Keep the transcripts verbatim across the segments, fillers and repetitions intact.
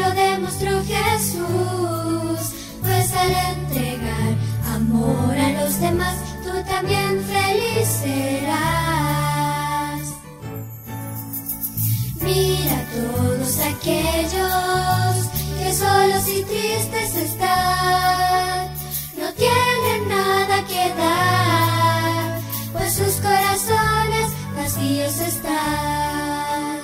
lo demostró Jesús, pues al entregar amor a los demás, tú también feliz serás. Mira a todos aquellos que solos y tristes están, no tienen nada que dar, pues sus corazones vacíos están.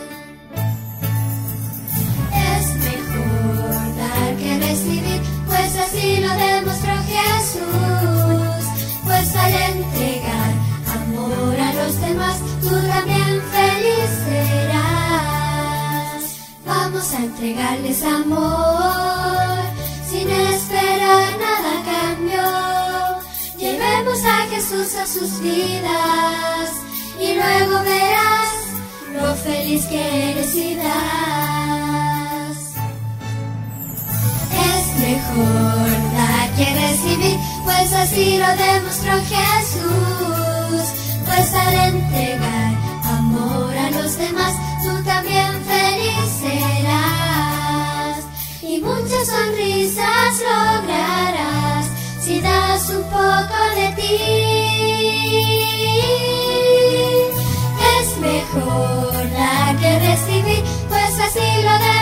Es mejor dar que recibir, pues así lo demostró Jesús, pues al entregar amor a los demás, tú también feliz serás. Vamos a entregarles amor, sin esperar nada a cambio. Llevemos a Jesús a sus vidas, y luego verás lo feliz que eres y das. Es mejor dar que recibir, pues así lo demostró Jesús, pues al entregar amor a los demás, tú también feliz serás. Y muchas sonrisas lograrás si das un poco de ti. Es mejor dar que recibir, pues así lo demostró